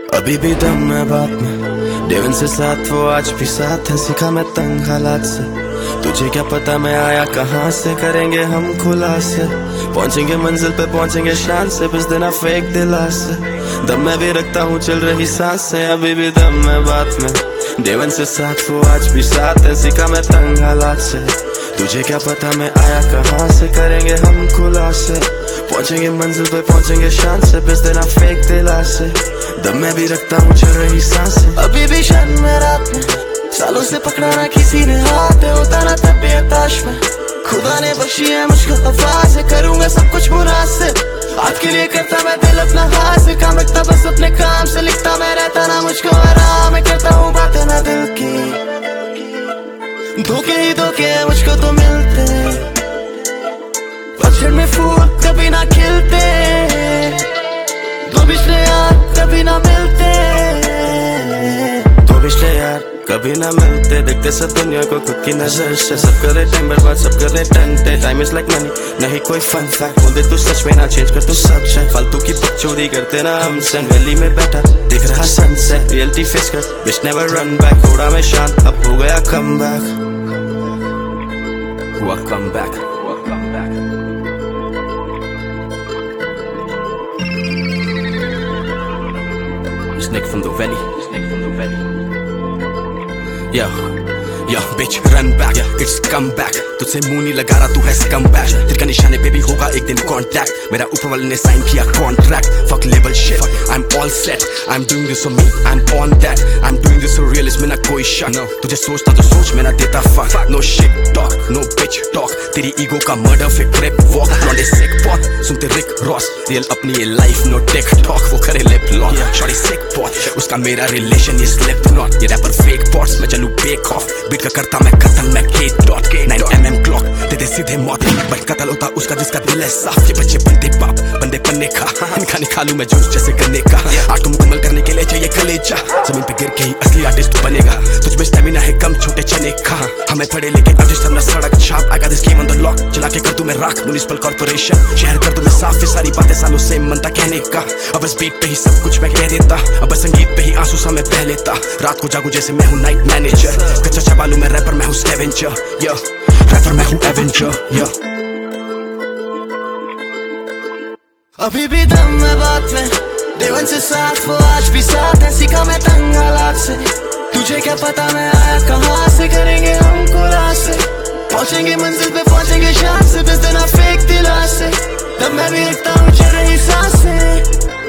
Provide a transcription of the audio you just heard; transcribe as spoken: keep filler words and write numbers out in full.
अभी भी दम है बात में, डेवन से साथ वो आज भी साथ है। सीखा मैं तंग हालात से, तुझे क्या पता मैं आया कहाँ से। करेंगे हम खुलासे, पहुंचेंगे मंजिल पे पहुंचेंगे शान से। बस देना फेक दिला से, दम मैं भी रखता हूँ चल रही सांसें। अभी भी दम है बात में, डेवन से साथ वो आज भी साथ है। सीखा मैं तंग हालात से, तुझे क्या पता मैं आया कहाँ से। करेंगे हम खुलासे, पहुंचेंगे मंजिल पे पहुंचेंगे शान से। बस देना फेक दिला से, दम मैं भी रखता हूँ चल रही सांसें। अभी भी शर्म है रात में, सालों से पकड़ा ना किसी ने हाथ। होता ना तबीयत ताश में, खुदा ने बख्शी है मुझको तफास। करूंगा सब कुछ बुरा से, आज के लिए करता मैं दिल अपना हाथ से। काम रखता बस अपने काम से, लिखता मैं रहता ना मुझको आराम। मैं करता हूँ बातें ना दिल की, धोखे ही धोखे मुझको तो मिलते। पतझड़ में फूल कभी ना खिलते, दो पिछले यार कभी ना मिलते। दो पिछले यार कभी ना मिलते, देखते सब दुनिया को खुद की नजर से। सब करे टाइम बर्बाद, सब करे टंटे। टाइम इज लाइक मनी, नहीं कोई फन फैक्ट। बोल दे तू सच में ना चेंज कर तू सच है। फालतू की बकचोदी करते ना हमसे। वैली में बैठा देख रहा सनसेट, रियलिटी फेस कर विश नेवर रन बैक। थोड़ा मैं शांत, अब हो गया कम बैक। हुआ कम बैक, हुआ come back. Snake from the valley, snake from the valley. Yeah, yeah, bitch, run back, yeah, it's come back. तुझसे मुंह नहीं लगा रहा तू है स्कम बैक। दिल का निशाने पे भी होगा एक दिन कांटेक्ट। मेरा ऊपर वाले ने साइन किया contract. Fuck label shit, I'm all set. I'm doing this for me, I'm on that. I'm doing this for real, इसमें ना कोई शक। तुझे सोचता तो सोच, मैं ना देता fuck. No shit talk, no bitch talk. तेरी ईगो का मर्डर फिर क्रिप वॉक। लौंडे सिक पॉट, सुनते रिक रॉस। रियल अपनी ये लाइफ, नो टिक टॉक। वो करे lip lock, shorty sick pot. उसका मेरा रिलेशन ये स्लिप नॉट। ये रैपर फेक पॉट्स, मैं चलूं बेक ऑफ। बीट का करता मैं कतल, मैं केट डॉट। नाइन एम एम क्लॉक, देते सीधे मौत। बट कतल होता उसका जिसका दिल है साफ। ये बच्चे बंदे बाप, बंदे पन्ने खा। इनका निकालू मैं जूस जैसे गन्ने का। आर्ट को मुकम्मल करने के लिए चाहिए कलेजा। जमीन पे गिर के ही असली आर्टिस्ट बनेगा। तुझ में स्टेमिना है कम, छोटे चने खा। हमें पढ़े लेके आर्टिस्ट हमने सड़क छाप। I got this game on the lock, चला के कर दूं मैं राख। म्युनिसिपल कॉर्पोरेशन शहर कर दूं मैं साफ। ये सारी बातें सालों से मनता कहने का। अब इस बीट पे ही सब कुछ मैं कह देता। अब संगीत पे ही आंसू सा मैं बह लेता। रात को जागू जैसे मैं हूँ नाइट मैनेजर। कच्चा चबालू मैं रैपर, मैं हूँ स्कैवेंजर। या रैपर मैं हूँ एवेंजर। या अभी भी दम है बात में, डेवन से साथ वो आज भी साथ है। सीखा मैं तंग हालात से, तुझे क्या पता मैं आया कहाँ से। करेंगे हम खुलासे, पहुंचेंगे मंजिल पे पहुंचेंगे शान से। बस देना फेक दिला से, तब मैं भी रखता हूँ चल रही सांसें।